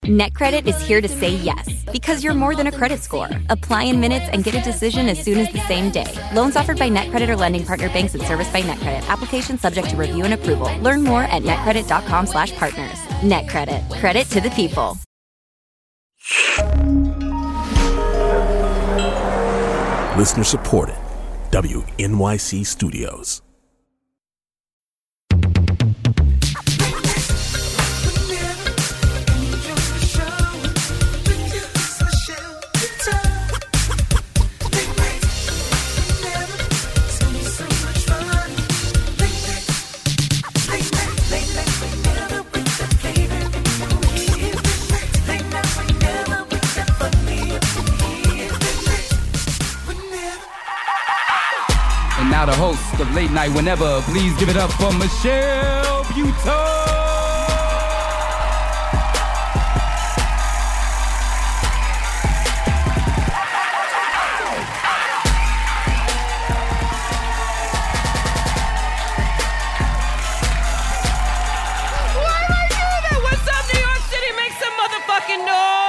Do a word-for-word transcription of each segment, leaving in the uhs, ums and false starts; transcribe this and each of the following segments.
NetCredit is here to say yes, because you're more than a credit score. Apply in minutes and get a decision as soon as the same day. Loans offered by NetCredit or lending partner banks and serviced by NetCredit. Application subject to review and approval. Learn more at netcredit.com slash partners. NetCredit. Credit to the people. Listener supported. W N Y C Studios. Now the host of Late Night Whenever, please give it up for Michelle Buteau. Why am I doing that? What's up, New York City? Make some motherfucking noise.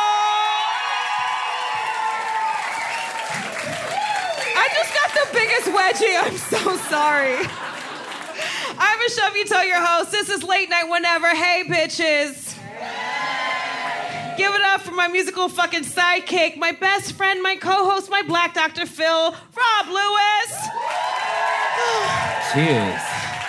Biggest wedgie. I'm so sorry. I'm Michelle Buteau, your host. This is Late Night Whenever. Hey, bitches. Give it up for my musical fucking sidekick, my best friend, my co-host, my black Doctor Phil, Rob Lewis. Cheers.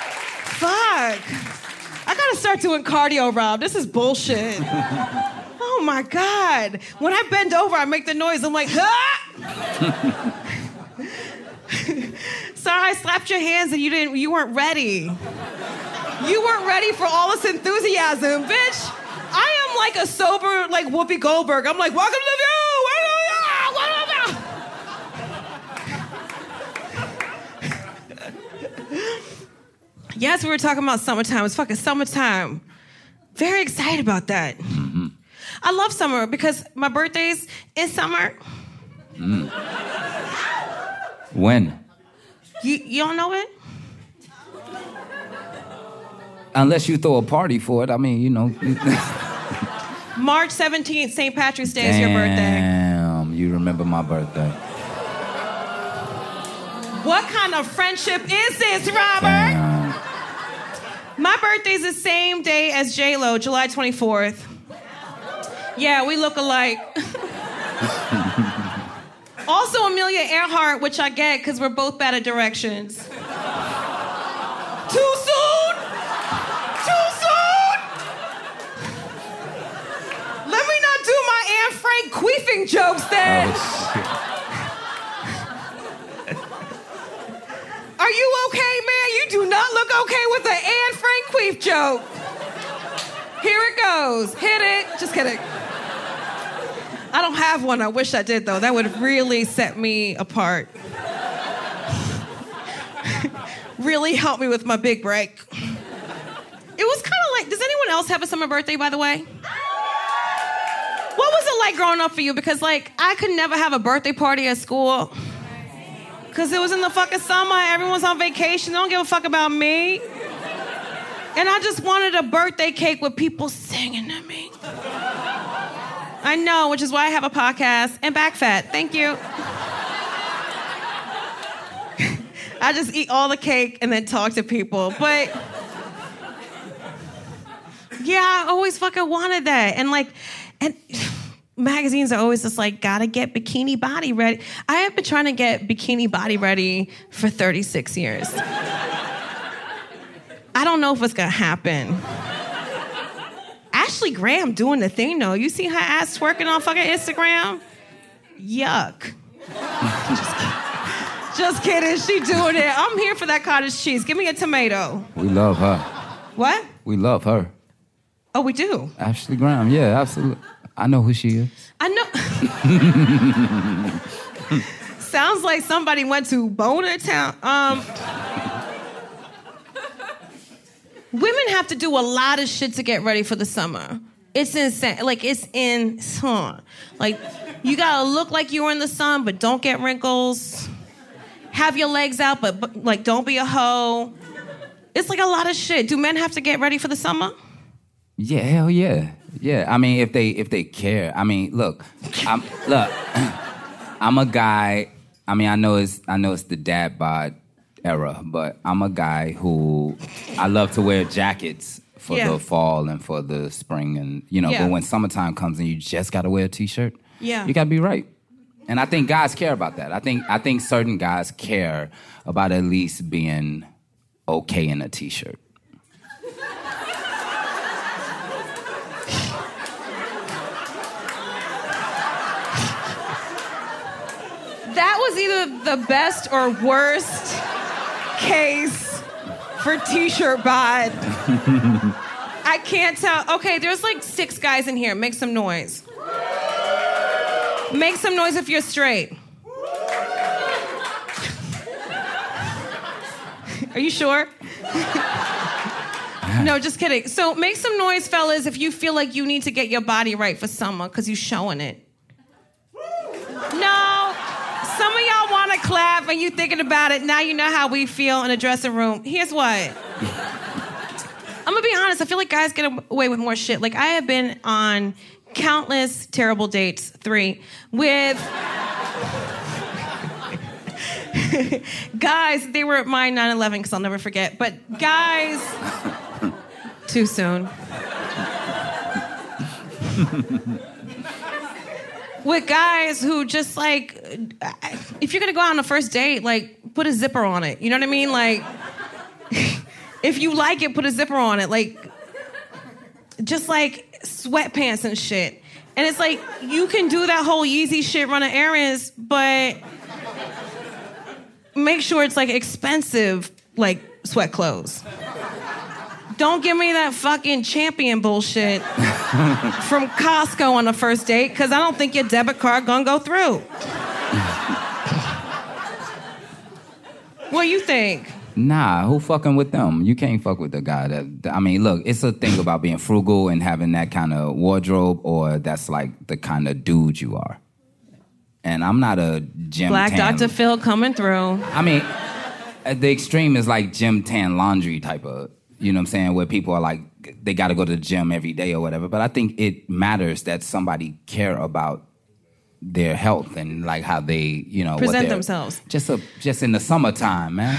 Fuck. I gotta start doing cardio, Rob. This is bullshit. Oh my God. When I bend over, I make the noise. I'm like, ah! Sorry, I slapped your hands and you didn't. You weren't ready. You weren't ready for all this enthusiasm, bitch. I am like a sober, like Whoopi Goldberg. I'm like, welcome to the view. Yes, we were talking about summertime. It's fucking summertime. Very excited about that. Mm-hmm. I love summer because my birthday's in summer. Mm. When? You, you don't know it? Unless you throw a party for it. I mean, you know. March seventeenth, Saint Patrick's Day is your birthday. Damn, you remember my birthday. What kind of friendship is this, Robert? Damn. My birthday's the same day as J-Lo, July twenty-fourth. Yeah, we look alike. Also Amelia Earhart, which I get because we're both bad at directions. Too soon? Too soon? Let me not do my Anne Frank queefing jokes then. Oh, shit. Are you okay, man? You do not look okay with an Anne Frank queef joke. Here it goes. Hit it. Just kidding. I don't have one. I wish I did, though. That would really set me apart. Really help me with my big break. It was kind of like, does anyone else have a summer birthday, by the way? What was it like growing up for you? Because, like, I could never have a birthday party at school. Because it was in the fucking summer. Everyone's on vacation. They don't give a fuck about me. And I just wanted a birthday cake with people singing to me. I know, which is why I have a podcast and back fat. Thank you. I just eat all the cake and then talk to people. But yeah, I always fucking wanted that. And like, and magazines are always just like, gotta get bikini body ready. I have been trying to get bikini body ready for thirty-six years. I don't know if it's gonna happen. Ashley Graham doing the thing, though. You see her ass twerking on fucking Instagram? Yuck. Just kidding. Just kidding. She doing it. I'm here for that cottage cheese. Give me a tomato. We love her. What? We love her. Oh, we do? Ashley Graham, yeah, absolutely. I know who she is. I know. Sounds like somebody went to Boner Town. Um... Women have to do a lot of shit to get ready for the summer. It's insane. Like, it's insane. Like, you gotta look like you were in the sun, but don't get wrinkles. Have your legs out, but, but like, don't be a hoe. It's like a lot of shit. Do men have to get ready for the summer? Yeah, hell yeah. Yeah, I mean, if they if they care. I mean, look, I'm, look, I'm a guy. I mean, I know it's I know it's the dad bod era, but I'm a guy who I love to wear jackets for yeah. the fall and for the spring, and you know. Yeah. But when summertime comes and you just gotta wear a t-shirt, yeah, you gotta be right. And I think guys care about that. I think I think certain guys care about at least being okay in a t-shirt. That was either the best or worst case for t-shirt bod. I can't tell. Okay, there's like six guys in here. Make some noise. Make some noise if you're straight. Are you sure? No, just kidding. So make some noise, fellas, if you feel like you need to get your body right for summer, because you're showing it. No. Some of y'all want to clap and you thinking about it. Now you know how we feel in a dressing room. Here's what. I'm going to be honest. I feel like guys get away with more shit. Like, I have been on countless terrible dates, three, with guys. They were at my nine eleven, because I'll never forget. But guys, too soon. With guys who just, like, if you're gonna go out on a first date, like, put a zipper on it. You know what I mean? Like, if you like it, put a zipper on it. Like, just like sweatpants and shit. And it's like, you can do that whole Yeezy shit, run errands, but make sure it's, like, expensive, like, sweat clothes. Don't give me that fucking Champion bullshit from Costco on the first date, because I don't think your debit card gonna go through. What do you think? Nah, who fucking with them? You can't fuck with the guy that... I mean, look, it's a thing about being frugal and having that kind of wardrobe, or that's like the kind of dude you are. And I'm not a gym Black tan... Doctor Phil coming through. I mean, the extreme is like gym tan laundry type of... You know what I'm saying? Where people are like, they got to go to the gym every day or whatever. But I think it matters that somebody care about their health and like how they, you know, present what themselves. Just a, just in the summertime, man.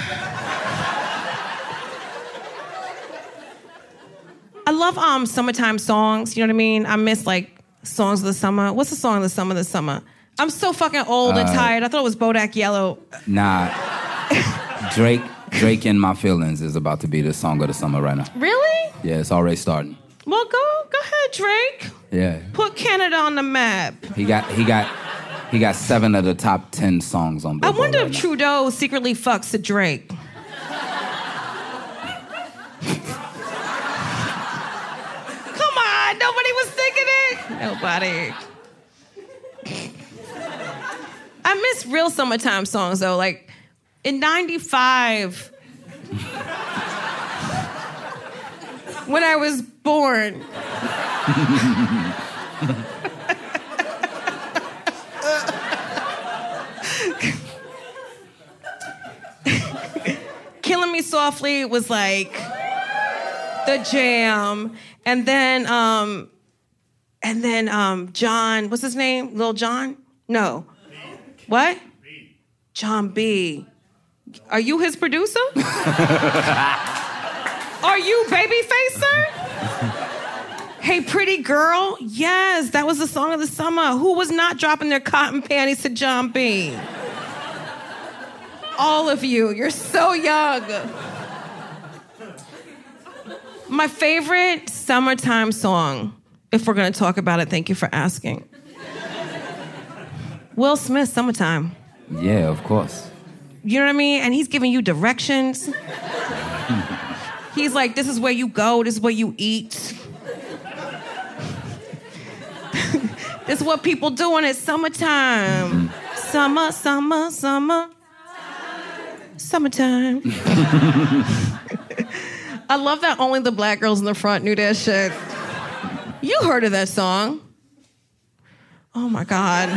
I love um summertime songs. You know what I mean? I miss like songs of the summer. What's the song of the summer? The summer. I'm so fucking old uh, and tired. I thought it was Bodak Yellow. Nah, Drake. Drake in My Feelings is about to be the song of the summer right now. Really? Yeah, it's already starting. Well, go go ahead, Drake. Yeah. Put Canada on the map. He got he got he got seven of the top ten songs on Billboard. I wonder right if now. Trudeau secretly fucks to Drake. Come on, nobody was thinking it. Nobody. I miss real summertime songs though, like. In ninety-five, when I was born, Killing Me Softly was like the jam. And then, um, and then um, John, what's his name? Lil Jon? No. What? John B. Are you his producer? Are you Babyface, sir? Hey, Pretty Girl? Yes, that was the song of the summer. Who was not dropping their cotton panties to John B? All of you. You're so young. My favorite summertime song, if we're going to talk about it, thank you for asking. Will Smith, Summertime. Yeah, of course. You know what I mean? And he's giving you directions. He's like, this is where you go, this is where you eat. This is what people do when it's summertime. Summer, summer, summer. Summertime. I love that only the black girls in the front knew that shit. You heard of that song. Oh my God.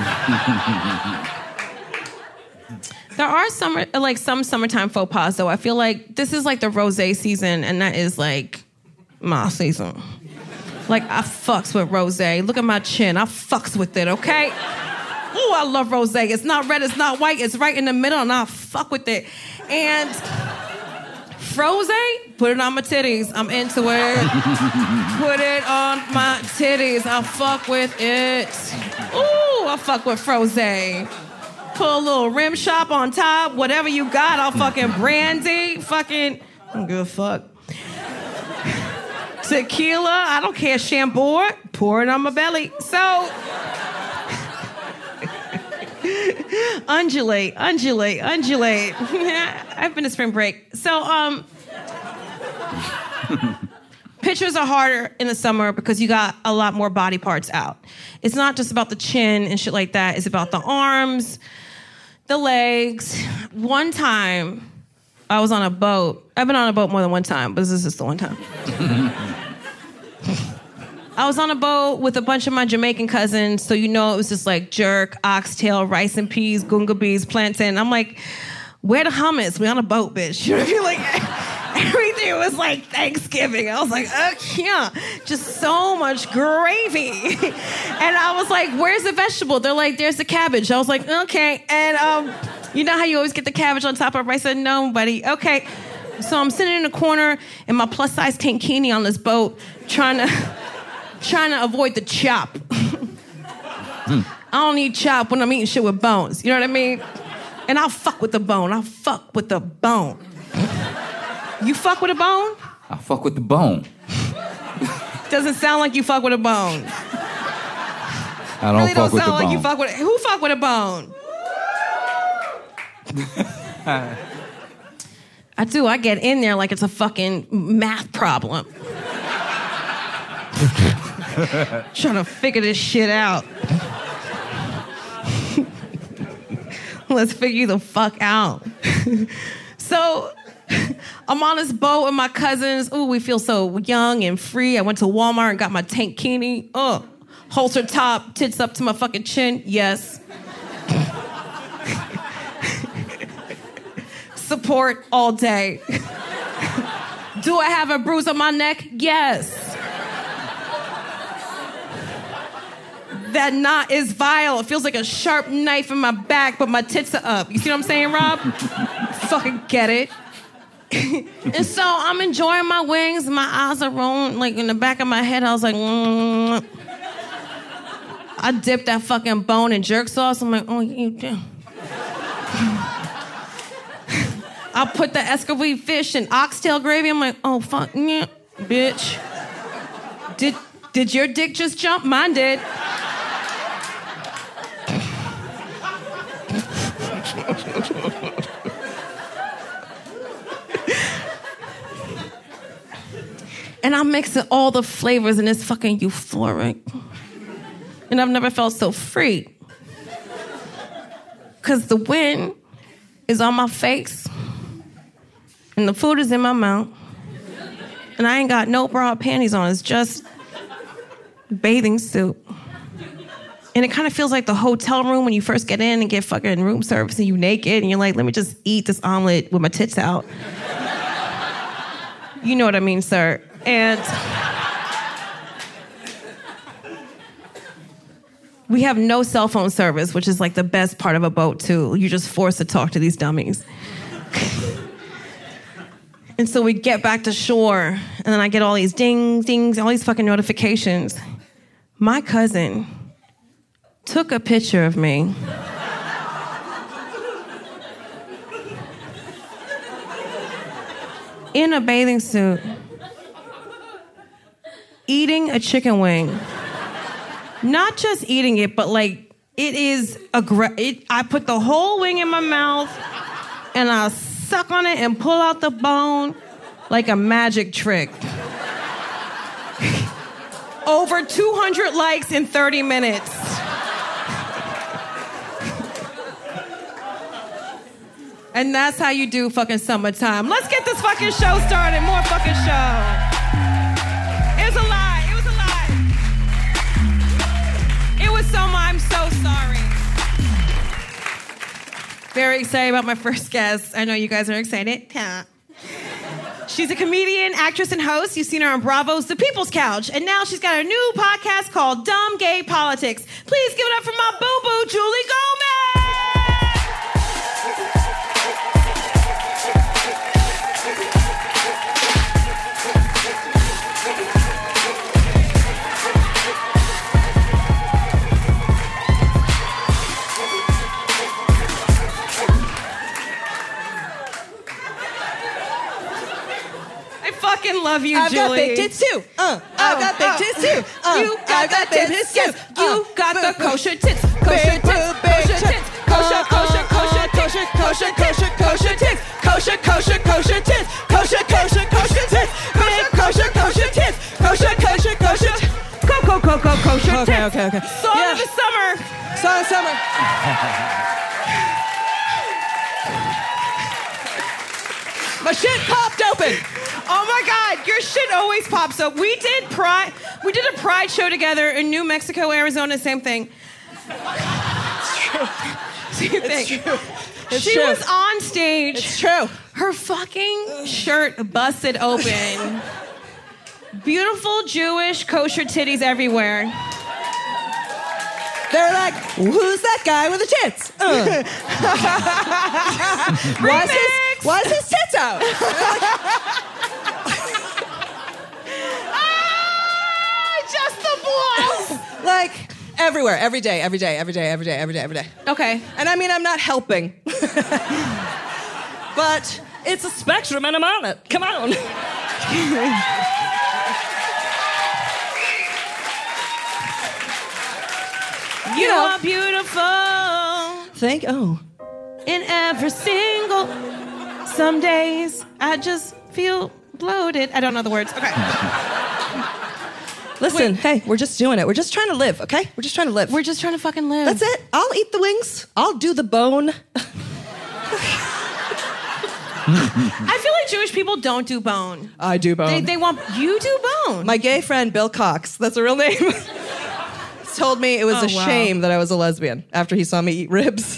There are summer, like some summertime faux pas, though. I feel like this is like the rosé season, and that is like my season. Like, I fucks with rosé. Look at my chin. I fucks with it, okay? Ooh, I love rosé. It's not red, it's not white. It's right in the middle, and I fuck with it. And Frosé, put it on my titties. I'm into it. Put it on my titties. I fuck with it. Ooh, I fuck with Frosé. Put a little rim shop on top. Whatever you got, I'll fucking brandy. Fucking, I don't give a fuck. Tequila, I don't care. Chambord, pour it on my belly. So, undulate, undulate, undulate. I've been to spring break. So, um, pictures are harder in the summer because you got a lot more body parts out. It's not just about the chin and shit like that. It's about the arms, the legs. One time, I was on a boat. I've been on a boat more than one time, but this is just the one time. I was on a boat with a bunch of my Jamaican cousins, so you know it was just like jerk, oxtail, rice and peas, gunga beans, plantain. I'm like, where the hummus? We on a boat, bitch. You know what I mean? Like, everything was like Thanksgiving. I was like, oh, yeah, just so much gravy. And I was like, where's the vegetable? They're like, there's the cabbage. I was like, okay. And um, you know how you always get the cabbage on top of rice? I said, no, buddy. Okay. So I'm sitting in a corner in my plus-size tankini on this boat trying to... trying to avoid the chop. mm. I don't need chop when I'm eating shit with bones. You know what I mean? And I'll fuck with the bone. I'll fuck with the bone. You fuck with a bone? I fuck with the bone. Doesn't sound like you fuck with a bone. I don't really fuck don't with sound the like bone. You fuck with who fuck with a bone? I do. I get in there like it's a fucking math problem. Trying to figure this shit out. Let's figure the fuck out. So, I'm on this boat with my cousins. Ooh, we feel so young and free. I went to Walmart and got my tankini. Oh, halter top, tits up to my fucking chin. Yes. Support all day. Do I have a bruise on my neck? Yes. That knot is vile. It feels like a sharp knife in my back, but my tits are up. You see what I'm saying, Rob? Fucking get it. And so I'm enjoying my wings. My eyes are rolling. Like in the back of my head, I was like, mm. I dipped that fucking bone in jerk sauce. I'm like, oh, you do. I put the escovitch fish in oxtail gravy. I'm like, oh, fuck, yeah, bitch. Did, did your dick just jump? Mine did. And I'm mixing all the flavors and it's fucking euphoric. And I've never felt so free. Because the wind is on my face and the food is in my mouth. And I ain't got no bra or panties on. It's just bathing suit. And it kind of feels like the hotel room when you first get in and get fucking room service and you naked and you're like, let me just eat this omelet with my tits out. You know what I mean, sir. And we have no cell phone service, which is like the best part of a boat, too. You're just forced to talk to these dummies. And so we get back to shore, and then I get all these dings, dings, all these fucking notifications. My cousin took a picture of me. In a bathing suit, eating a chicken wing. Not just eating it, but like, it is, aggr- it, I put the whole wing in my mouth, and I suck on it and pull out the bone like a magic trick. Over two hundred likes in thirty minutes. And that's how you do fucking summertime. Let's get this fucking show started. More fucking show. It was a lie. It was a lie. It was Soma. I'm so sorry. Very excited about my first guest. I know you guys are excited. Yeah. She's a comedian, actress, and host. You've seen her on Bravo's The People's Couch. And now she's got a new podcast called Dumb Gay Politics. Please give it up for my boo-boo, Julie Gomez! I fucking love you, I've Julie. got big tits too. Uh, I've got big oh. tits too. Uh, You got I've got the big tits, tits too. yes. You got the kosher tits. Kosher Big tits. boob, big Kosher tits. tits. Kosher, kosher, kosher tits. Kosher, kosher, kosher tits. Kosher, kosher, kosher tits. Kosher, kosher, kosher tits. Big kosher, kosher tits. Kosher, kosher, kosher tits. Go, go, go, go, kosher tits. Okay, okay, okay. Song Yeah. of the summer. Song of summer. My shit popped open. Oh my God, your shit always pops up. We did pride. We did a pride show together in New Mexico, Arizona. Same thing. It's true. Same thing. It's true. It's she true. was on stage. It's true. Her fucking shirt busted open. Beautiful Jewish kosher titties everywhere. They're like, who's that guy with the tits? Uh. why, is his, why is his tits out? Ah, just the balls. Like, everywhere, every day, every day, every day, every day, every day, every day. Okay. And I mean, I'm not helping. But it's a spectrum and I'm on it. Come on. You know. are beautiful Thank, oh. in every single. Some days I just feel bloated. I don't know the words. Okay. Listen, hey, we're just doing it. We're just trying to live, okay? We're just trying to live. We're just trying to fucking live. That's it. I'll eat the wings. I'll do the bone. I feel like Jewish people don't do bone. I do bone. They, they want you do bone. My gay friend, Bill Cox, that's a real name, told me it was Oh, a wow. shame that I was a lesbian after he saw me eat ribs.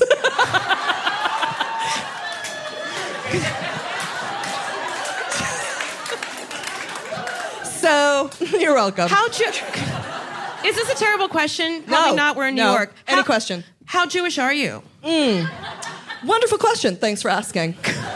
So, you're welcome. How Jew? Is this a terrible question? Probably No, not. We're in New no. York. Any How- question. How Jewish are you? Wonderful question. Thanks for asking.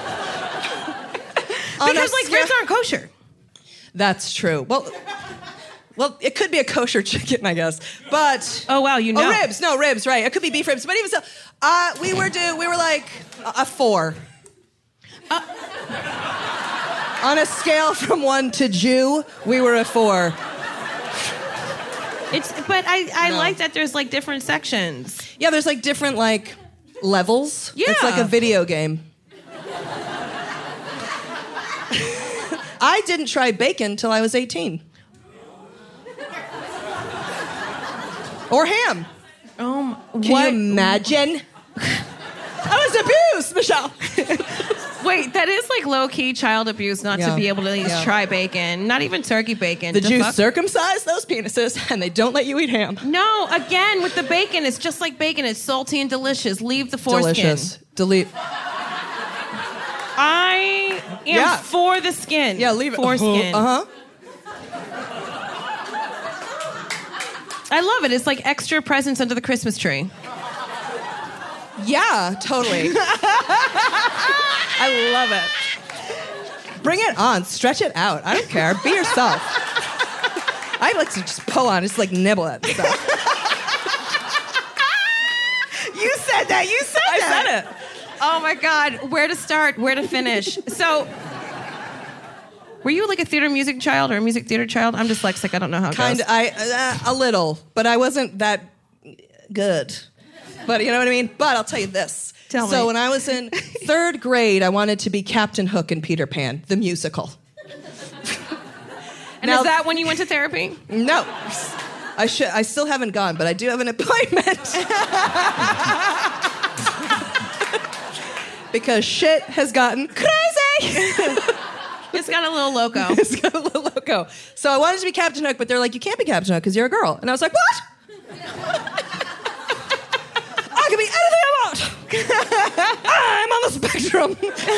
Because like ribs aren't kosher. That's true. Well, well, it could be a kosher chicken, I guess. But Oh wow, you know. oh, ribs. No, ribs. Right. It could be beef ribs. But even so, uh, we were do. We were like a, a four. Uh, On a scale from one to Jew, we were a four. It's but I I No. like that there's like different sections. Yeah, there's like different like levels. It's like Yeah. a video game. I didn't try bacon till I was eighteen. Or ham. Um, Can what? you imagine? I was abused, Michelle. Wait, that is like low key child abuse not Yeah. to be able to at least Yeah. try bacon. Not even turkey bacon. The The Jews fuck? circumcise those penises, and they don't let you eat ham. No, again with the bacon, it's just like bacon. It's salty and delicious. Leave the foreskin. Delicious. Delete. I am Yeah. for the skin. Yeah, leave it. Foreskin. Uh huh. I love it. It's like extra presents under the Christmas tree. Yeah, totally. I love it. Bring it on. Stretch it out. I don't care. Be yourself. I like to just pull on, just like nibble at stuff. You said that. You said I that. said it. Oh my God. Where to start? Where to finish? So, were you like a theater music child or a music theater child? I'm dyslexic. I don't know how it Kind goes. of, I uh, a little, but I wasn't that good. But you know what I mean? But I'll tell you this. Tell so me. when I was in third grade, I wanted to be Captain Hook in Peter Pan, the musical. And Now- is that when you went to therapy? No. I should. I still haven't gone, but I do have an appointment. Because shit has gotten crazy. It's got a little loco. It's got a little loco. So I wanted to be Captain Hook, but they're like, you can't be Captain Hook because you're a girl. And I was like, what? I can be anything I want. I'm on the spectrum. spectrum.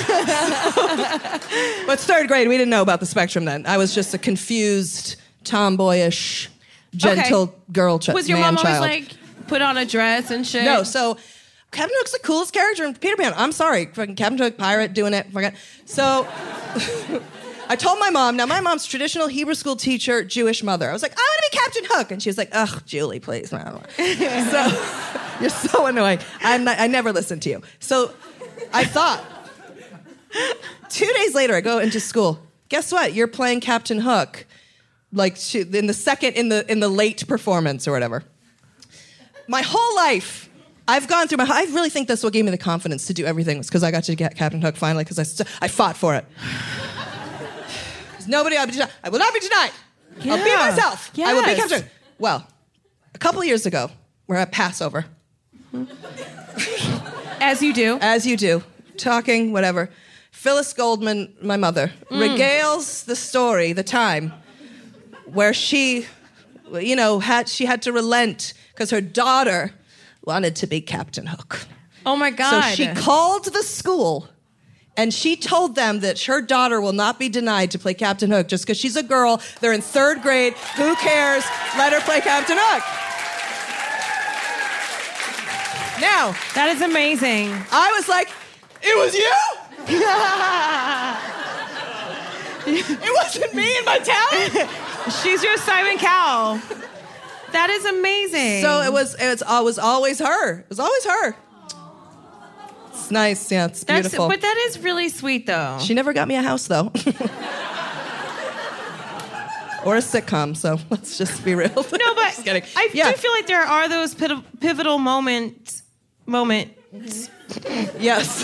But third grade, we didn't know about the spectrum then. I was just a confused, tomboyish, gentle Okay. girl child. Was your man mom child. always like put on a dress and shit? No, so Captain Hook's the coolest character in Peter Pan. I'm sorry. Fucking Captain Hook, pirate, doing it. Forget. So I told my mom, now my mom's traditional Hebrew school teacher, Jewish mother. I was like, I want to be Captain Hook. And she was like, ugh, Julie, please. So you're so annoying. I'm not, I never listened to you. So I thought, two days later, I go into school. Guess what? You're playing Captain Hook. Like in the second, in the in the late performance or whatever. My whole life, I've gone through my. I really think that's what gave me the confidence to do everything was because I got to get Captain Hook finally because I st- I fought for it. Nobody, I'll be denied. I will not be denied. Yeah. I'll be myself. I will be Yes. Captain Hook. Well, a couple of years ago, we're at Passover, As you do. as you do, talking whatever. Phyllis Goldman, my mother, regales the story, the time where she, you know, had she had to relent because her daughter wanted to be Captain Hook. Oh my God. So she called the school and she told them that her daughter will not be denied to play Captain Hook just because she's a girl. They're in third grade. Who cares? Let her play Captain Hook. Now, That is amazing. I was like, it was you? It wasn't me and my talent? She's your Simon Cowell. That is amazing. So it was, it was, it was always her. It was always her. It's nice. Yeah, it's That's, beautiful. but that is really sweet, though. She never got me a house, though. Or a sitcom, so let's just be real. No, but Just kidding. I Yeah. do feel like there are those pit- pivotal moments. Moment. Yes.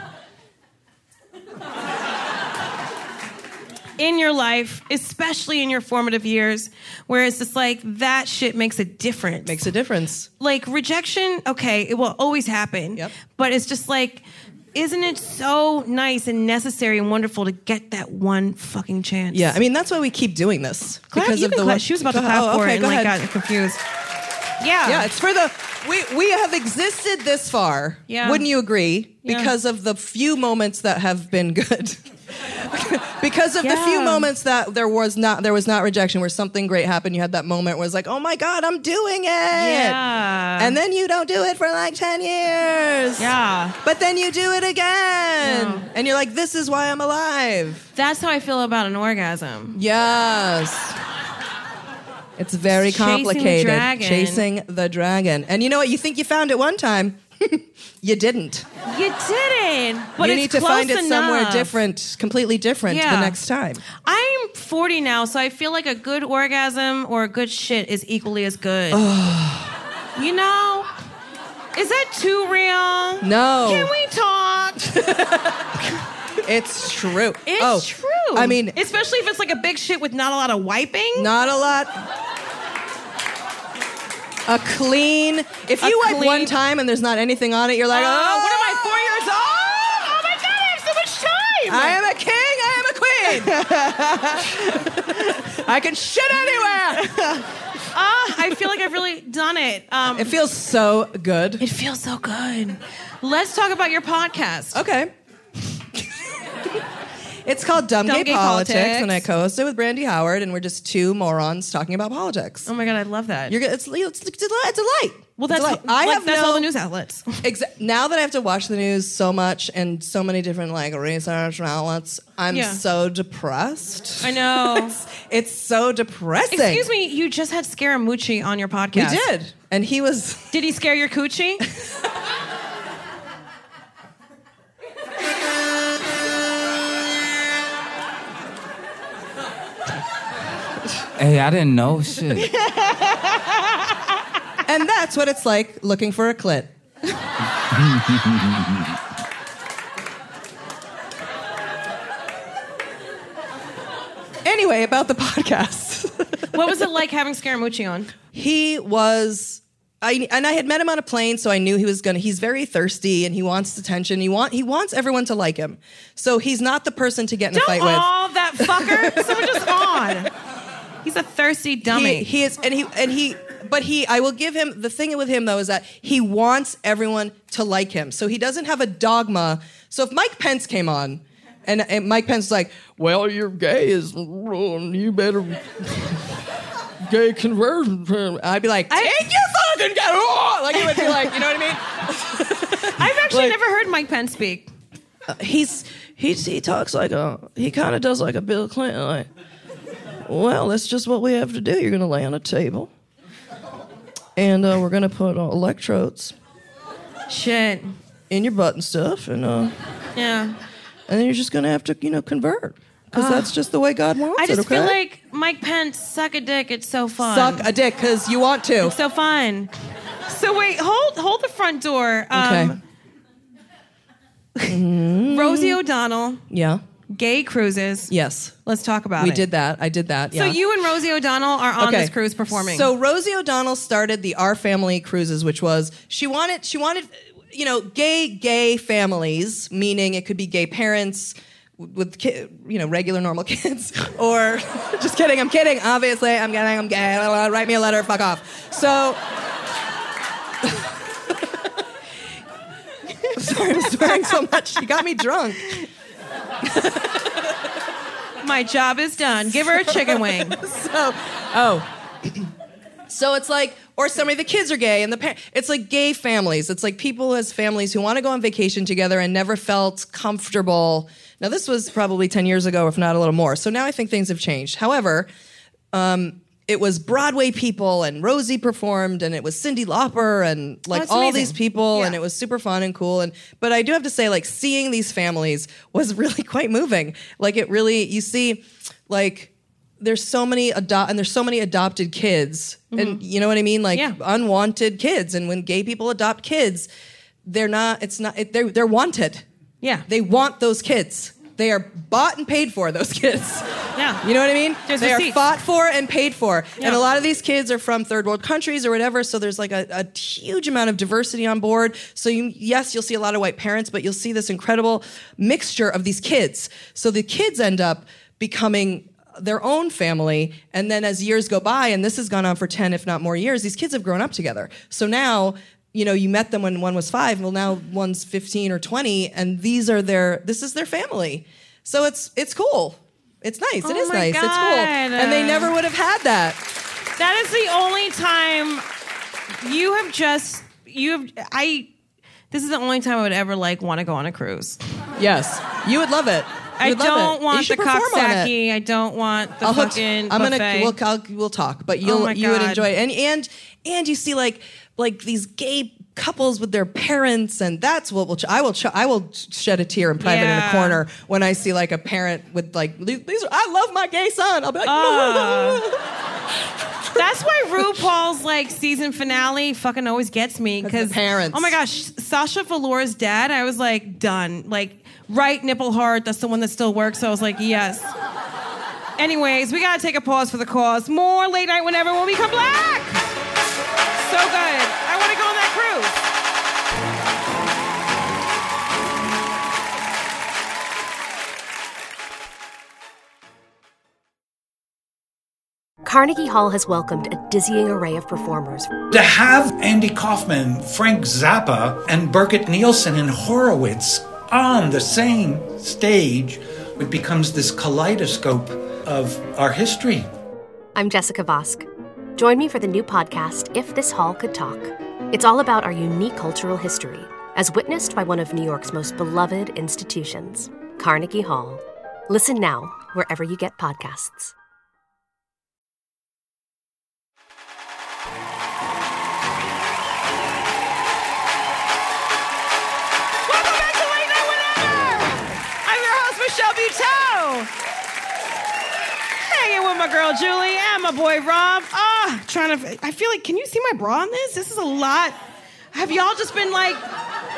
In your life, especially in your formative years, where it's just like that shit makes a difference. Makes a difference. Like rejection, okay, it will always happen. Yep. But it's just like, isn't it so nice and necessary and wonderful to get that one fucking chance? Yeah, I mean, that's why we keep doing this. Clap, because you of can the clap. one- She was about to Go- clap oh, for okay, it and go like ahead. got confused. Yeah. Yeah, it's for the we we have existed this far. Yeah. Wouldn't you agree? Yeah. Because of the few moments that have been good. Because of the Yeah. few moments that there was not there was not rejection, where something great happened. You had that moment where it's like, oh my God, I'm doing it. Yeah. And then you don't do it for like ten years. Yeah. But then you do it again. Yeah. And you're like, this is why I'm alive. That's how I feel about an orgasm. Yes. It's very Chasing the complicated. dragon. Chasing the dragon. And you know what? You think you found it one time. You didn't. You didn't. But you it's need to close find it somewhere enough. different, completely different Yeah. the next time. I'm forty now, so I feel like a good orgasm or a good shit is equally as good. You know? Is that too real? No. Can we talk? It's true. It's oh, true. I mean, especially if it's like a big shit with not a lot of wiping. not a lot. A clean. If A you wipe clean- one time and there's not anything on it, you're like, Oh, oh, what am I, four years old? Oh my God, I have so much time. I am a king. I am a queen. I can shit anywhere. Ah, I feel like I've really done it. Um, It feels so good. it feels so good. Let's talk about your podcast. Okay. It's called Dumb, Dumb Gay, Gay Politics, Politics. and I co-host it with Brandy Howard, and we're just two morons talking about politics. Oh my God, I love that. You're good. It's, it's, it's, a delight. It's a light. well, It's that's a light. I like, have that's no, all the news outlets. Exa- now that I have to watch the news so much and so many different like research outlets, I'm Yeah. so depressed. I know. it's, it's so depressing. Excuse me, you just had Scaramucci on your podcast. We did, and he was. Did he scare your coochie? Hey, I didn't know shit. And that's what it's like looking for a clit. Anyway, about the podcast. What was it like having Scaramucci on? He was, I and I had met him on a plane, so I knew he was gonna. He's very thirsty and he wants attention. He want he wants everyone to like him. So he's not the person to get in a Don't fight with. all that fucker. Someone just on. He's a thirsty dummy. He, he is, and he and he. but he, I will give him, the thing with him though is that he wants everyone to like him. So he doesn't have a dogma. So if Mike Pence came on, and, and Mike Pence was like, well, you're gay, is you better gay conversion. I'd be like, take I, your fucking gay. Like it would be like, you know what I mean? I've actually like, never heard Mike Pence speak. Uh, he's, he's he talks like a, he kind of does like a Bill Clinton, like, well, that's just what we have to do. You're going to lay on a table, and uh, we're going to put uh, electrodes Shit. in your butt and stuff, and uh, yeah, and then you're just going to have to, you know, convert, because uh, that's just the way God wants I it. just okay? feel like Mike Pence, suck a dick. It's so fun. Suck a dick because you want to. It's so fun. So wait, hold hold the front door. Um, okay. Mm-hmm. Rosie O'Donnell. Yeah. Gay cruises. Yes. Let's talk about we it. We did that. I did that. Yeah. So you and Rosie O'Donnell are on okay. this cruise performing. So Rosie O'Donnell started the Our Family Cruises, which was she wanted she wanted you know gay gay families, meaning it could be gay parents with ki- you know regular normal kids, or just kidding. I'm kidding. Obviously, I'm kidding. I'm gay. Write me a letter. Fuck off. So. Sorry, I'm swearing so much. You got me drunk. My job is done. Give her a chicken wing. So, oh. So it's like, or somebody, the kids are gay, and the pa- it's like gay families. It's like people as families who want to go on vacation together and never felt comfortable. Now, this was probably ten years ago, if not a little more. So now I think things have changed. However, um, it was Broadway people, and Rosie performed, and it was Cyndi Lauper, and like oh, all amazing. these people, yeah. and it was super fun and cool. And but I do have to say, like, seeing these families was really quite moving. Like, it really, you see, like, there's so many adopt and there's so many adopted kids, mm-hmm. and you know what I mean, like yeah. unwanted kids. And when gay people adopt kids, they're not. It's not. It, they're they're wanted. Yeah, they want those kids. They are bought and paid for, those kids. Yeah. You know what I mean? There's they receipts. are fought for and paid for. Yeah. And a lot of these kids are from third world countries or whatever, so there's like a, a huge amount of diversity on board. So you, yes, you'll see a lot of white parents, but you'll see this incredible mixture of these kids. So the kids end up becoming their own family, and then as years go by, and this has gone on for ten, if not more years, these kids have grown up together. So now, you know, you met them when one was five, well now one's fifteen or twenty, and these are their, this is their family. So it's it's cool. It's nice. Oh it is my nice. God. It's cool. And they never would have had that. That is the only time you have just, you have, I, this is the only time I would ever like want to go on a cruise. Yes. You would love it. I You'd love don't it. want You the should perform on it. cocksackie. I don't want the I'll hook- fucking I'm buffet. gonna we'll, I'll, we'll talk, but you'll Oh my you would God. enjoy it. And and and you see like like these gay couples with their parents, and that's what will ch- I will ch- I will shed a tear in private Yeah. in a corner when I see like a parent with like these are, I love my gay son. I'll be like, Uh, That's why RuPaul's like season finale fucking always gets me, because the parents. Oh my gosh, Sasha Velour's dad. I was like done. Like right nipple hard. That's the one that still works. So I was like yes. Anyways, we gotta take a pause for the cause. More late night whenever when we come back. So good. I want to go on that cruise. Carnegie Hall has welcomed a dizzying array of performers. To have Andy Kaufman, Frank Zappa, and Birgit Nielsen and Horowitz on the same stage, it becomes this kaleidoscope of our history. I'm Jessica Vosk. Join me for the new podcast, If This Hall Could Talk. It's all about our unique cultural history, as witnessed by one of New York's most beloved institutions, Carnegie Hall. Listen now, wherever you get podcasts. Hanging with my girl Julie and my boy Rob. Ah, oh, trying to. I feel like, can you see my bra on this? This is a lot. Have y'all just been like the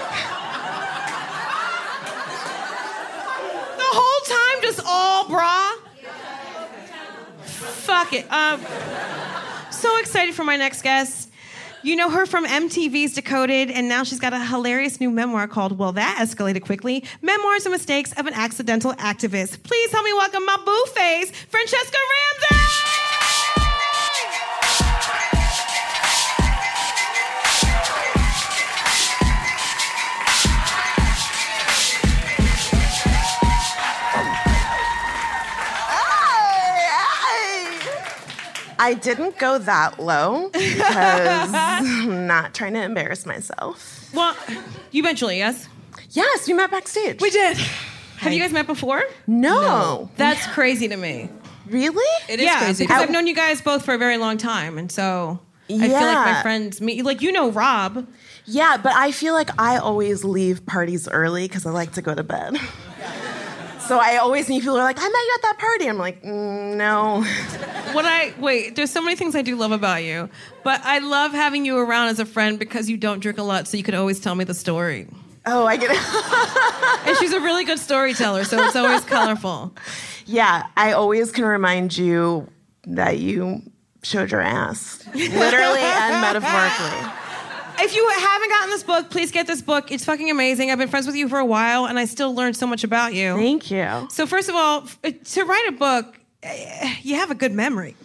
whole time, just all bra? Fuck it. Um, so excited for my next guest. You know her from M T V's Decoded, and now she's got a hilarious new memoir called Well, That Escalated Quickly, Memoirs and Mistakes of an Accidental Activist. Please help me welcome my boo face, Franchesca Ramsey! I didn't go that low because I'm not trying to embarrass myself. Well, eventually, yes? Yes, we met backstage. We did. Have you guys met before? No. no. That's crazy to me. Really? It is yeah, crazy. because I've known you guys both for a very long time, and so I yeah. feel like my friends meet. Like, you know Rob. Yeah, but I feel like I always leave parties early because I like to go to bed. So I always meet people who are like, I met you at that party. I'm like, mm, no. What I, wait, there's so many things I do love about you, but I love having you around as a friend because you don't drink a lot, so you could always tell me the story. Oh, I get it. And she's a really good storyteller, so it's always colorful. Yeah, I always can remind you that you showed your ass, literally and metaphorically. If you haven't gotten this book, please get this book. It's fucking amazing. I've been friends with you for a while, and I still learned so much about you. Thank you. So first of all, to write a book, you have a good memory.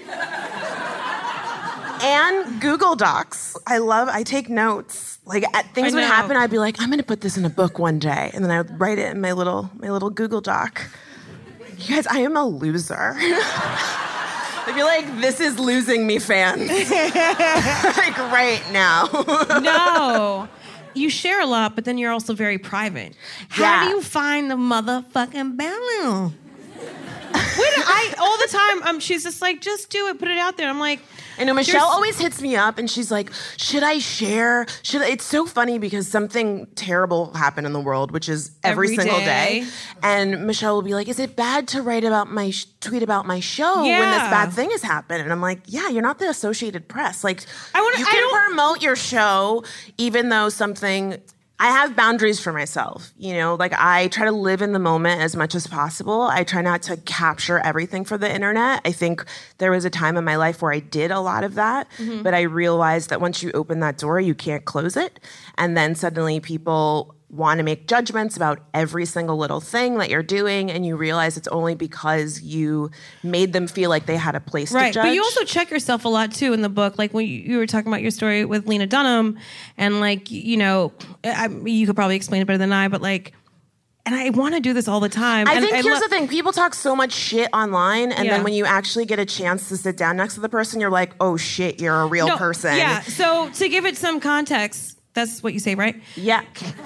And Google Docs. I love, I take notes. Like, things would happen, I'd be like, I'm gonna put this in a book one day. And then I would write it in my little, my little Google Doc. You guys, I am a loser. I feel like this is losing me fans. Like right now. No. You share a lot, but then you're also very private. How yeah. do you find the motherfucking balance? Wait, I all the time, um, she's just like, just do it, put it out there. I'm like, I know Michelle always hits me up and she's like, should I share? Should I? It's so funny because something terrible happened in the world, which is every, every single day. day. And Michelle will be like, is it bad to write about my, sh- tweet about my show yeah. when this bad thing has happened? And I'm like, yeah, you're not the Associated Press. Like, I wanna, you I can don't... promote your show even though something... I have boundaries for myself, you know, like I try to live in the moment as much as possible. I try not to capture everything for the internet. I think there was a time in my life where I did a lot of that, mm-hmm. but I realized that once you open that door, you can't close it. And then suddenly people want to make judgments about every single little thing that you're doing, and you realize it's only because you made them feel like they had a place right. to judge. But you also check yourself a lot, too, in the book. Like, when you, you were talking about your story with Lena Dunham, and, like, you know, I, you could probably explain it better than I, but, like, and I want to do this all the time. I and think I here's lo- the thing. People talk so much shit online, and yeah. then when you actually get a chance to sit down next to the person, you're like, oh, shit, you're a real no, person. Yeah, so to give it some context... That's what you say, right? Yeah.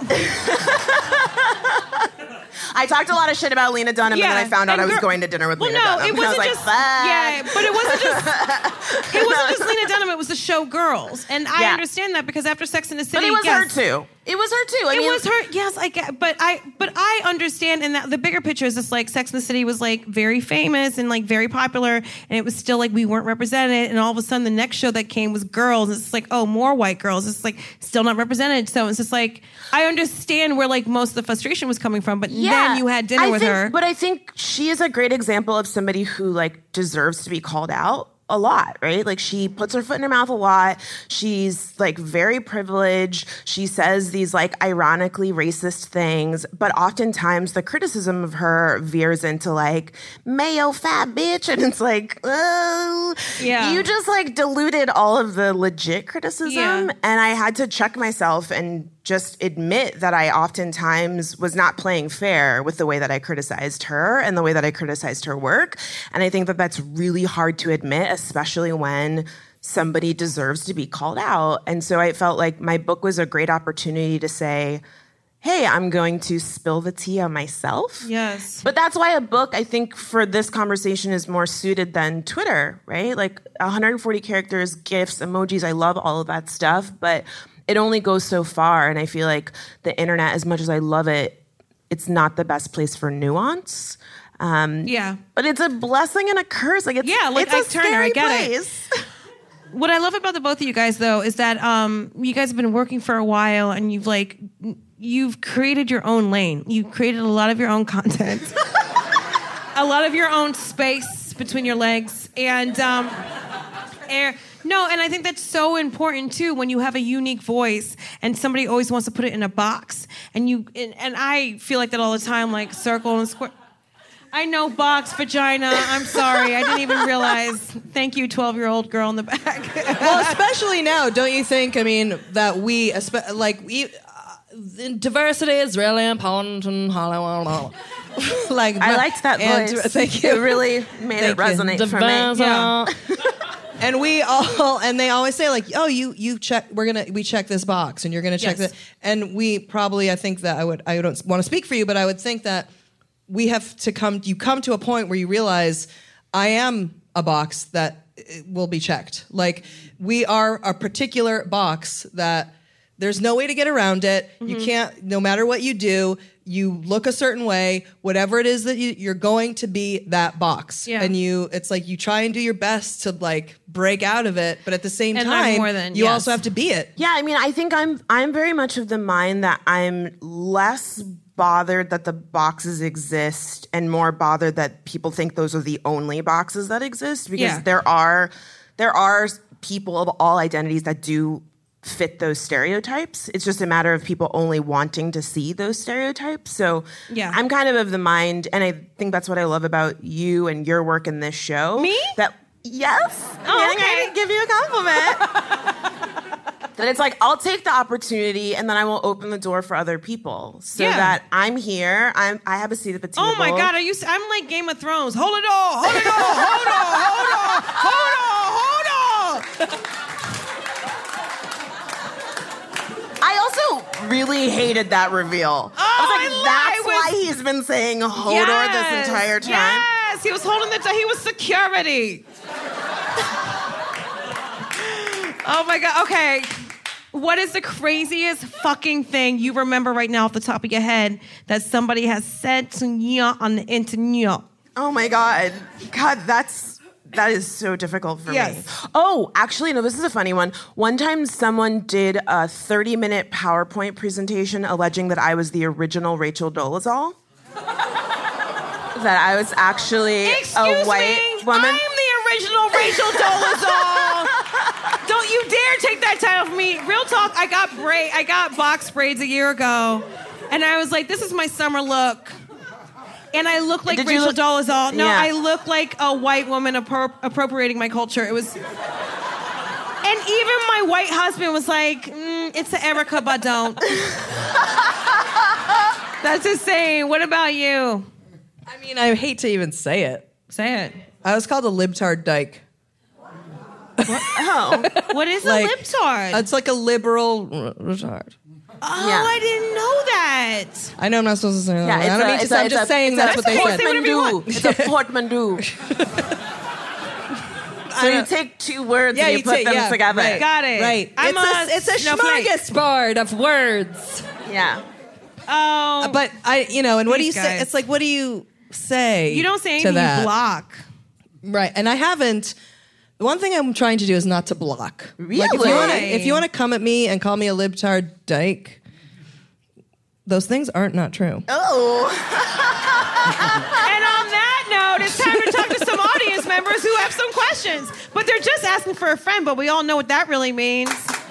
I talked a lot of shit about Lena Dunham, yeah. and then I found out and I was gir- going to dinner with well, Lena no, Dunham. It wasn't and I was just, like, fuck. Yeah, but it wasn't just it wasn't just Lena Dunham, it was the show Girls. And I yeah. understand that because after Sex and the City... But it was yes, her too. It was her too. I it mean, was her, yes, I get, but I but I understand, and that the bigger picture is just like Sex and the City was like very famous and like very popular, and it was still like we weren't represented, and all of a sudden the next show that came was Girls, and it's like, oh, more white girls. It's like still not represented. So it's just like, I understand where like most of the frustration was coming from, but yeah, then you had dinner I with think, her. But I think she is a great example of somebody who like deserves to be called out a lot, right? Like she puts her foot in her mouth a lot. She's like very privileged. She says these like ironically racist things, but oftentimes the criticism of her veers into like mayo fat bitch, and it's like, oh, yeah. you just like diluted all of the legit criticism. Yeah. And I had to check myself and just admit that I oftentimes was not playing fair with the way that I criticized her and the way that I criticized her work. And I think that that's really hard to admit, especially when somebody deserves to be called out. And so I felt like my book was a great opportunity to say, hey, I'm going to spill the tea on myself. Yes. But that's why a book, I think, for this conversation is more suited than Twitter, right? Like one hundred forty characters, GIFs, emojis, I love all of that stuff, but it only goes so far, and I feel like the internet, as much as I love it, it's not the best place for nuance. Um, yeah. But it's a blessing and a curse. Like it's, yeah, like it's a Ike Turner, I get place. it. What I love about the both of you guys, though, is that um, you guys have been working for a while, and you've like you've created your own lane. You created a lot of your own content, a lot of your own space between your legs, and um, air. No, and I think that's so important, too, when you have a unique voice and somebody always wants to put it in a box. And you and, and I feel like that all the time, like circle and square. I know box, vagina. I'm sorry. I didn't even realize. Thank you, twelve-year-old girl in the back. Well, especially now, don't you think, I mean, that we, like, we... diversity is really important in Hollywood. Like I liked that and, voice. Thank you. It really made Thank it resonate you. for me. Yeah. And we all, and they always say like, oh, you you check, we're gonna we check this box, and you're gonna check Yes. that. And we probably, I think that I would, I don't want to speak for you, but I would think that we have to come, you come to a point where you realize I am a box that will be checked. Like we are a particular box that there's no way to get around it. Mm-hmm. You can't, no matter what you do, you look a certain way, whatever it is that you, you're going to be that box. Yeah. And you, it's like you try and do your best to like break out of it, but at the same And learn time, more than- you yes. also have to be it. Yeah, I mean, I think I'm I'm very much of the mind that I'm less bothered that the boxes exist and more bothered that people think those are the only boxes that exist, because Yeah. there are there are people of all identities that do fit those stereotypes. It's just a matter of people only wanting to see those stereotypes. So Yeah. I'm kind of of the mind, and I think that's what I love about you and your work in this show. Me? That yes. Oh, I'm getting okay. ready to give you a compliment. That it's like, I'll take the opportunity and then I will open the door for other people so Yeah. that I'm here. I'm, I have a seat at the table. Oh my God, are you? s- I'm like Game of Thrones. Hold it all, hold it all, hold on, hold on, hold on, hold on. I also really hated that reveal. Oh, I was I like, li- that's I was- why he's been saying Hodor Yes, this entire time. Yes, he was holding the. He was security. Oh my God. Okay. What is the craziest fucking thing you remember right now off the top of your head that somebody has said to you on the internet? Oh my God. God, that's that is so difficult for Yes. me. Oh, actually, no, this is a funny one. One time someone did a thirty minute PowerPoint presentation alleging that I was the original Rachel Dolezal. That I was actually Excuse a white me, woman. I'm the original Rachel Dolezal. Don't you dare take that title from me. Real talk, I got braid, I got box braids a year ago, and I was like, this is my summer look. And I look like Did you Rachel look- Dolezal. No, Yeah. I look like a white woman appro- appropriating my culture. It was, and even my white husband was like, mm, "It's the Erica Badon." That's insane. What about you? I mean, I hate to even say it. Say it. I was called a libtard dyke. Oh. What is Like, a libtard? It's like a liberal r- retard. Oh, Yeah. I didn't know that. I know I'm not supposed to say that. Yeah, I don't a- mean to it's say, a- I'm it's just a- saying it's that's a what they said. Say whatever you want. It's a portmanteau. So you take two words Yeah, and you, you put take- them yeah, together. right. Got it. Right. I'm it's a, a it's a snowflake. smorgasbord of words. Yeah. Oh, But I, you know, and what do you These say? guys. It's like, what do you say? you don't say to anything. that? You block. Right, and I haven't. The one thing I'm trying to do is not to block. Like if you Really? wanna, if you want to come at me and call me a libtard dyke, those things aren't not true. Oh. And on that note, it's time to talk to some audience members who have some questions. But they're just asking for a friend, but we all know what that really means.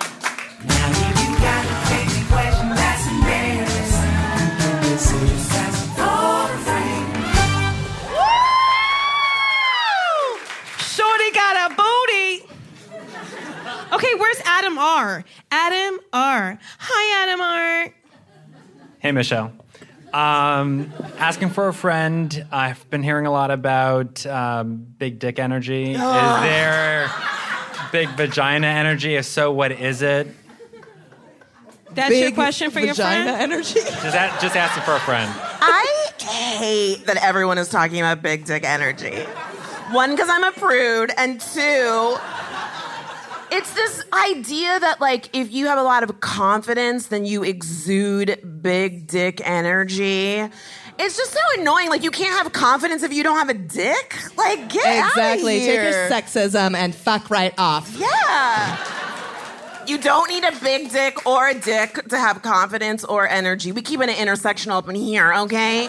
Woo! Shorty got a booty. Okay, where's Adam R? Adam R. Hi, Adam R. Hey, Michelle. Um, asking for a friend. I've been hearing a lot about um, big dick energy. Is there big vagina energy? If so, what is it? That's your Big question for your vagina friend? energy. Just, a- just asking for a friend. I hate that everyone is talking about big dick energy. One, because I'm a prude, and two, it's this idea that, like, if you have a lot of confidence, then you exude big dick energy. It's just so annoying. Like, you can't have confidence if you don't have a dick. Like, get out of Exactly. Take here. your sexism and fuck right off. Yeah. You don't need a big dick or a dick to have confidence or energy. We keep an intersection open here, okay?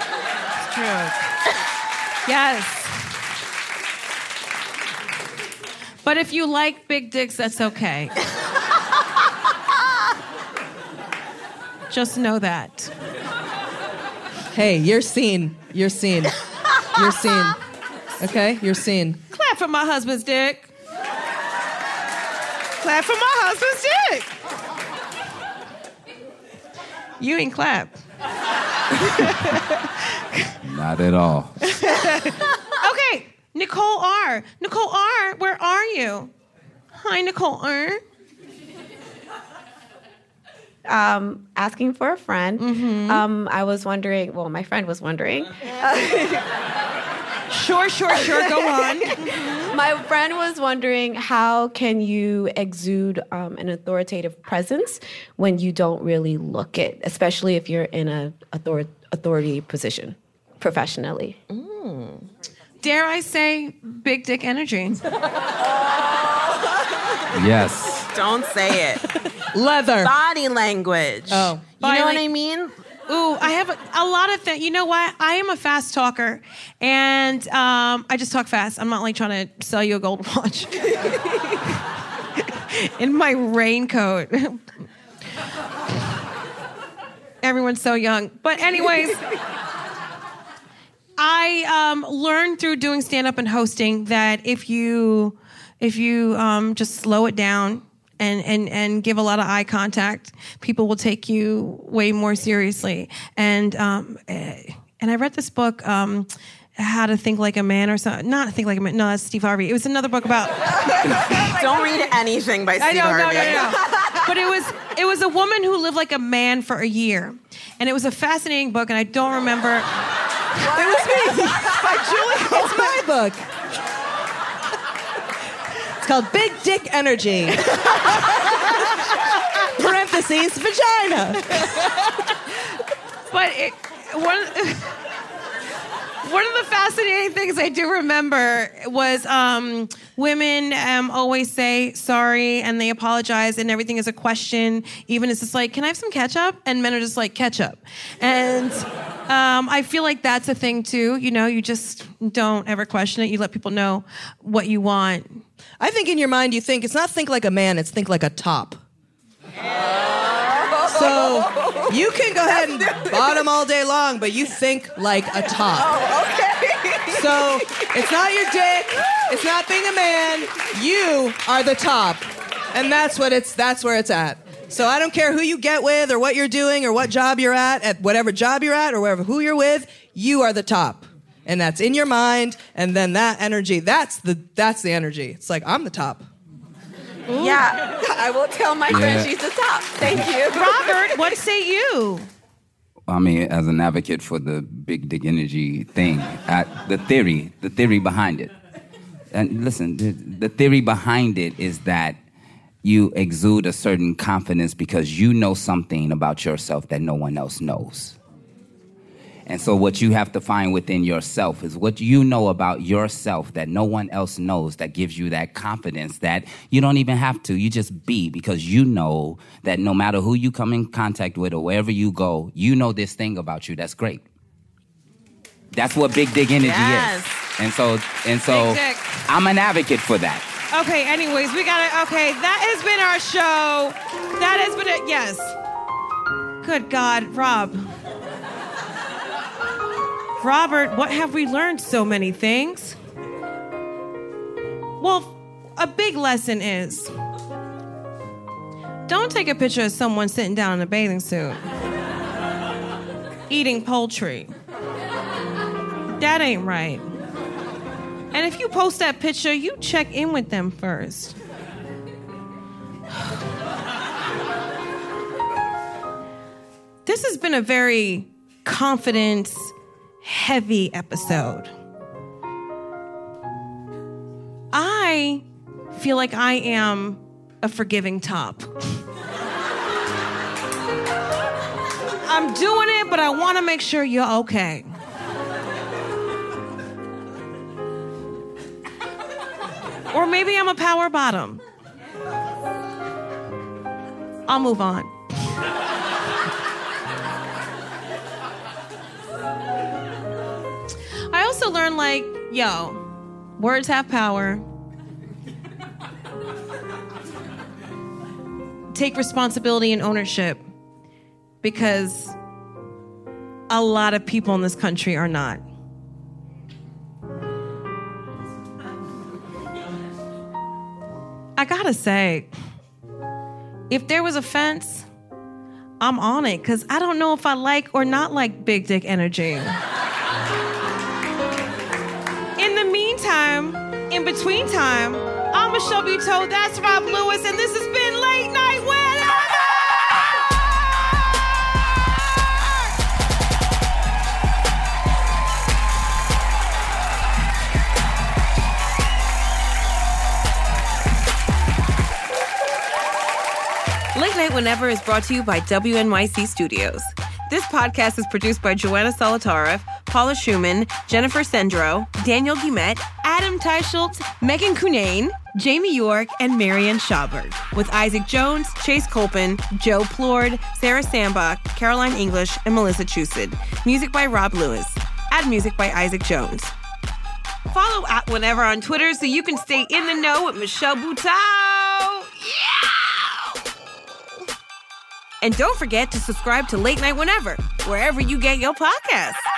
Yes. But if you like big dicks, that's okay. Just know that. Hey, you're seen. You're seen. You're seen. Okay? You're seen. Clap for my husband's dick. Clap for my husband's dick. You ain't clap. Not at all. Okay, Nicole R. Nicole R., where are you? Hi, Nicole R. Um, asking for a friend. Mm-hmm. Um, I was wondering, well, my friend was wondering. Sure, sure, sure, go on. My friend was wondering, how can you exude um, an authoritative presence when you don't really look it, especially if you're in a author- authority position professionally? Mm. Dare I say, big dick energy? Yes. Don't say it. Leather. Body language. Oh. You Body know what lang- I mean? Ooh, I have a, a lot of things. You know what? I am a fast talker, and um, I just talk fast. I'm not like trying to sell you a gold watch. In my raincoat. Everyone's so young. But anyways, I um, learned through doing stand-up and hosting that if you if you um, just slow it down and, and, and give a lot of eye contact, people will take you way more seriously. And um, and I read this book, um, How to Think Like a Man or something. Not Think Like a Man. No, that's Steve Harvey. It was another book about... Don't read anything by Steve I know, Harvey. no, no, no. But it was it was a woman who lived like a man for a year. And it was a fascinating book, and I don't remember... It was me. By Julie. It's my book. It's called Big Dick Energy. Parentheses, vagina. But it, one, one of the fascinating things I do remember was um, women um, always say sorry and they apologize and everything is a question. Even it's just like, can I have some ketchup? And men are just like, ketchup. And um, I feel like that's a thing too. You know, you just don't ever question it. You let people know what you want. I think in your mind you think, it's not think like a man, it's think like a top. So you can go ahead and bottom all day long, but you think like a top. Oh, okay. So it's not your dick, it's not being a man, you are the top. And that's what it's that's where it's at. So I don't care who you get with or what you're doing or what job you're at, at whatever job you're at or wherever who you're with, you are the top. And that's in your mind, and then that energy, that's the that's the energy. It's like, I'm the top. Ooh. Yeah, I will tell my friend Yeah. she's the top. Thank you. Robert, what say you? I mean, as an advocate for the big dick energy thing, uh, the theory, the theory behind it. And listen, the, the theory behind it is that you exude a certain confidence because you know something about yourself that no one else knows. And so what you have to find within yourself is what you know about yourself that no one else knows, that gives you that confidence that you don't even have to. You just be, because you know that no matter who you come in contact with or wherever you go, you know this thing about you that's great. That's what big dick energy Yes. is. And so, and so Big dick. I'm an advocate for that. Okay, anyways, we gotta, okay, that has been our show. That has been it, yes. Good God, Rob. Robert, what have we learned? So many things. Well, a big lesson is, don't take a picture of someone sitting down in a bathing suit, eating poultry. That ain't right. And if you post that picture, you check in with them first. This has been a very confidence heavy episode. I feel like I am a forgiving top. I'm doing it, but I want to make sure you're okay. Or maybe I'm a power bottom. I'll move on. I also learned, like, yo, words have power. Take responsibility and ownership, because a lot of people in this country are not. I gotta say, if there was a fence, I'm on it because I don't know if I like or not like big dick energy. In the meantime, in between time, I'm Michelle Buteau, that's Rob Lewis, and this has been Late Night Whatever! Late Night Whenever is brought to you by W N Y C Studios. This podcast is produced by Joanna Solotareff, Paula Schumann, Jennifer Sendro, Daniel Guillemette, Adam Teicholz, Megan Cunane, Jamie York, and Marian Schauberg. With Isaac Jones, Chase Colpin, Joe Plord, Sarah Sambach, Caroline English, and Melissa Chusett. Music by Rob Lewis. Add music by Isaac Jones. Follow at Whenever on Twitter so you can stay in the know with Michelle Buteau. Yeah! And don't forget to subscribe to Late Night Whenever, wherever you get your podcasts.